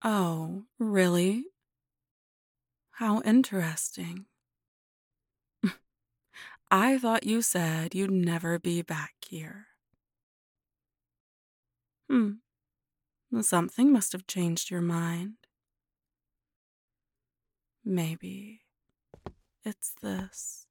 Oh, really? How interesting. I thought you said you'd never be back here. Hmm, something must have changed your mind. Maybe it's this.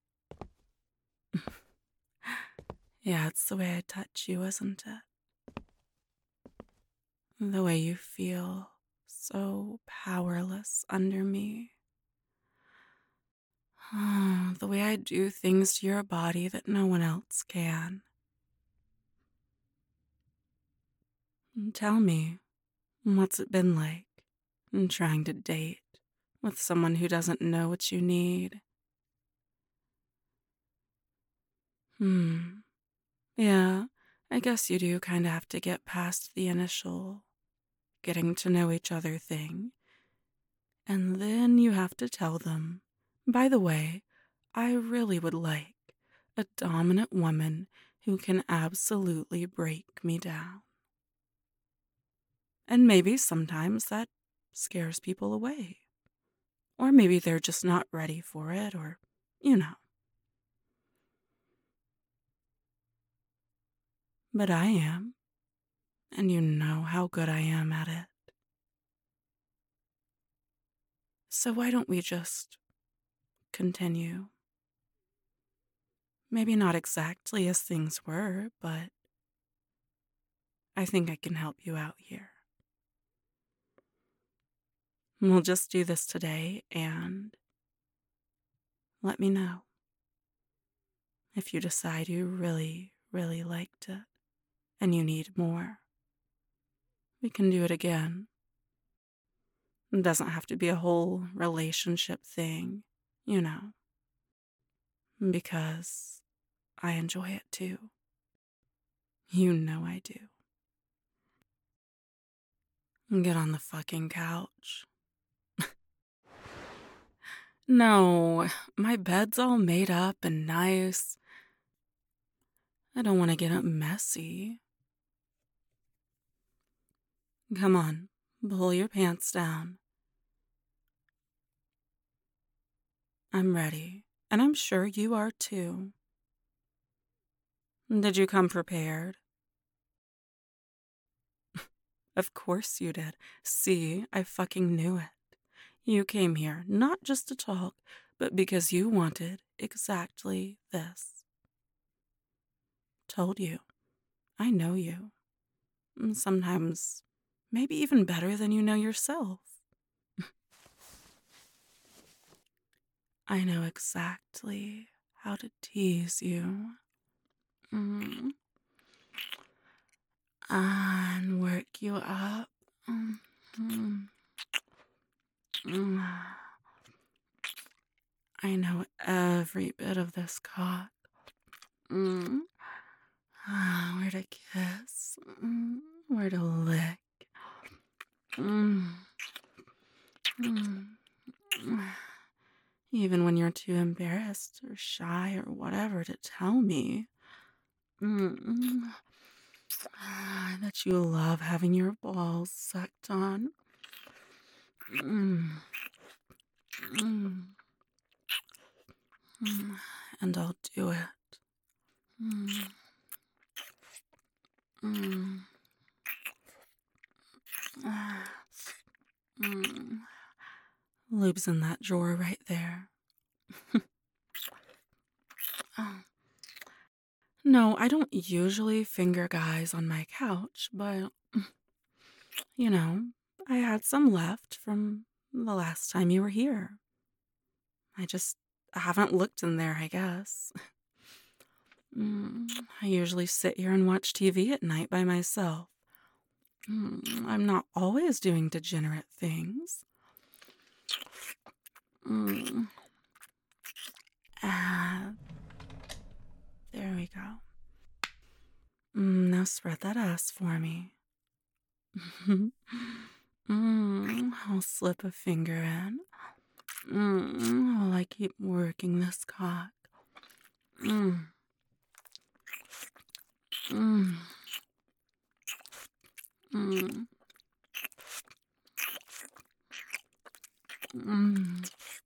Yeah, it's the way I touch you, isn't it? The way you feel so powerless under me. The way I do things to your body that no one else can. Tell me, what's it been like trying to date with someone who doesn't know what you need? Yeah, I guess you do kind of have to get past the initial getting to know each other thing. And then you have to tell them, by the way, I really would like a dominant woman who can absolutely break me down. And maybe sometimes that scares people away. Or maybe they're just not ready for it, or, you know. But I am, and you know how good I am at it. So why don't we just continue? Maybe not exactly as things were, but I think I can help you out here. We'll just do this today and let me know if you decide you really, really liked it and you need more. We can do it again. It doesn't have to be a whole relationship thing, you know, because I enjoy it too. You know I do. Get on the fucking couch. No, my bed's all made up and nice. I don't want to get it messy. Come on, pull your pants down. I'm ready, and I'm sure you are too. Did you come prepared? Of course you did. See, I fucking knew it. You came here not just to talk, but because you wanted exactly this. Told you. I know you. Sometimes, maybe even better than you know yourself. I know exactly how to tease you. Mm. And work you up. Mm. Mm. I know every bit of this cock. Mm. Where to kiss. Where to lick. Mm. Mm. Even when you're too embarrassed or shy or whatever to tell me. That you love having your balls sucked on. Mm. Mm. And I'll do it. Mm. Mm. Mm. Lube's in that drawer right there. Oh. No, I don't usually finger guys on my couch, but, you know, I had some left from the last time you were here. I just haven't looked in there, I guess. I usually sit here and watch TV at night by myself. I'm not always doing degenerate things. Ah, there we go. Now spread that ass for me. I'll slip a finger in. While I keep working this cock. Mm. Mm. Mm. Mm.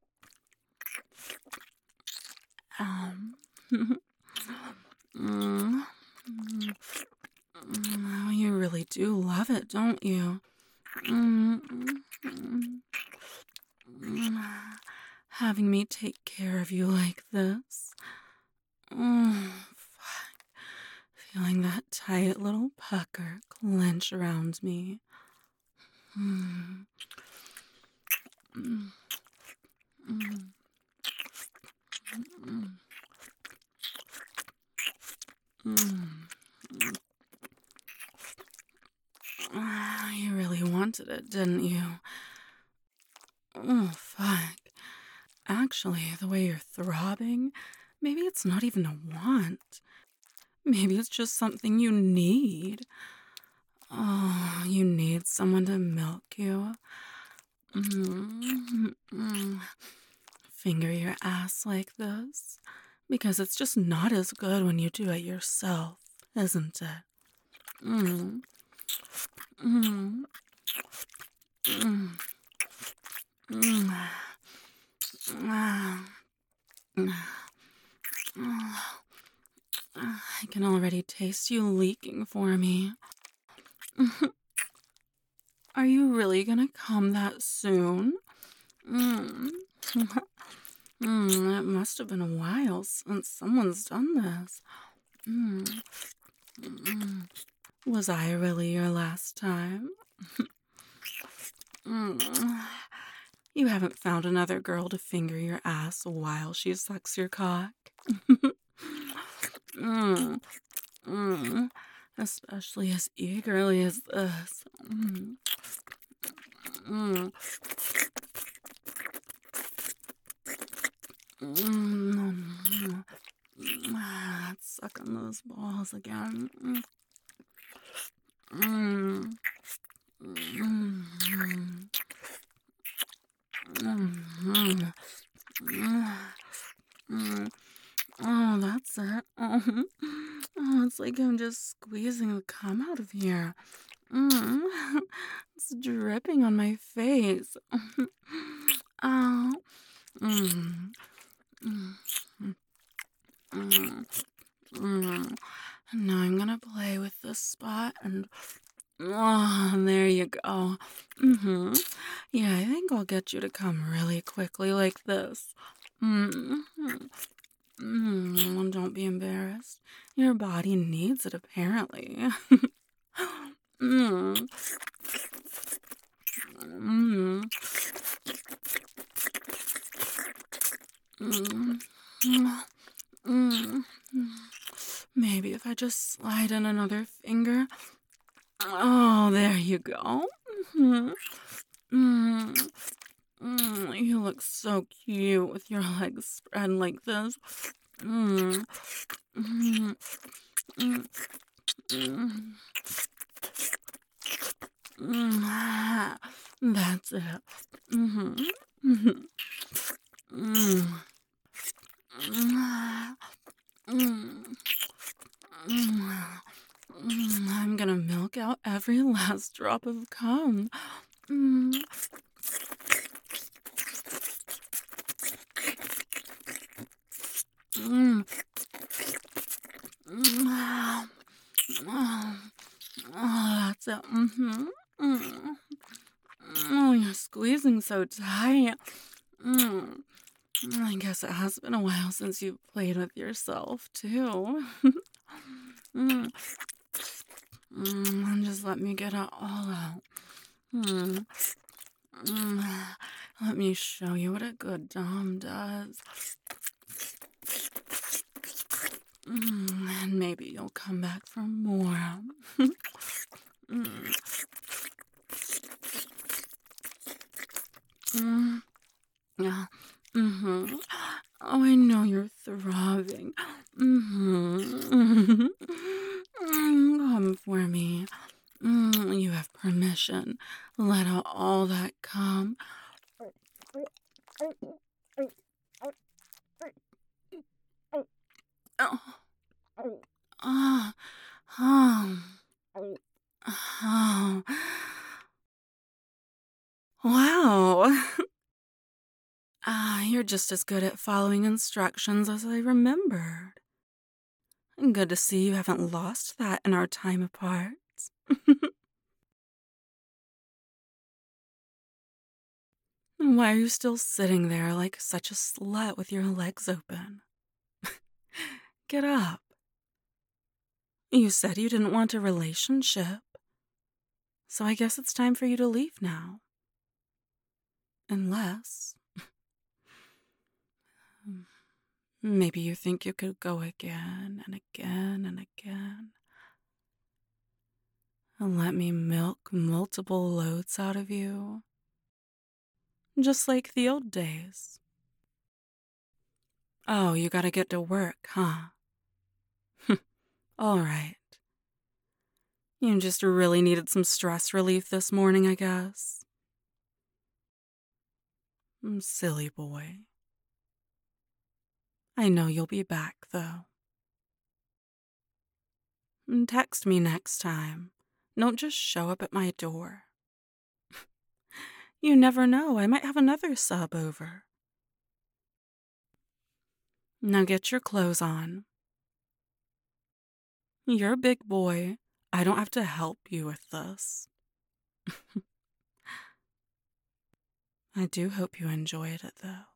Um. Mm. Mm. Oh, you really do love it, don't you? Mm, mm, mm. Having me take care of you like this. Mm, feeling that tight little pucker clench around me. Mm, mm, mm, mm, mm. You really wanted it, didn't you? Oh, fuck. Actually, the way you're throbbing, maybe it's not even a want. Maybe it's just something you need. Oh, you need someone to milk you. Mm, mm. Finger your ass like this. Because it's just not as good when you do it yourself, isn't it? Mm, mm, mm, mm, ah, ah. I can already taste you leaking for me. Are you really gonna come that soon? Mm. It must have been a while since someone's done this. Mm. Mm. Was I really your last time? Mm. You haven't found another girl to finger your ass while she sucks your cock? mm. Mm. Especially as eagerly as this. Mm. Mm. Mm. Suck on those balls again. Mm. Mm. Mm. Mm. Oh, that's it. Oh, it's like I'm just squeezing the cum out of here. Mm. It's dripping on my face. Oh. Mm. Mm. Mm. Mm. Now I'm gonna play with this spot and oh, there you go. Yeah, I think I'll get you to come really quickly like this. Mm. Don't be embarrassed. Your body needs it apparently. mm. Mm. Mm. Mm. Maybe if I just slide in another finger. Oh, there you go. Mhm. Mm. You look so cute with your legs spread like this. Mm. Mm. Mm. Mm. Mm. That's it. Mm-hmm. Mm-hmm. Mm. Mm. Mm. I'm gonna milk out every last drop of cum. Mm. Mm. Mm. Oh, that's it. Mm. Oh, you're squeezing so tight. Mm. I guess it has been a while since you've played with yourself, too. mm. And just let me get it all out. Mm. Mm. Let me show you what a good Dom does. And maybe you'll come back for more. mm. Mm. Yeah. Oh, I know you're throbbing. Come for me. You have permission. Let out all that cum. Oh, oh, oh, oh. Wow. You're just as good at following instructions as I remembered. Good to see you haven't lost that in our time apart. Why are you still sitting there like such a slut with your legs open? Get up. You said you didn't want a relationship, so I guess it's time for you to leave now. Unless maybe you think you could go again and again and again and let me milk multiple loads out of you, just like the old days. Oh, you gotta get to work, huh? All right. You just really needed some stress relief this morning, I guess. Silly boy. I know you'll be back, though. Text me next time. Don't just show up at my door. You never know, I might have another sub over. Now get your clothes on. You're a big boy. I don't have to help you with this. I do hope you enjoyed it, though.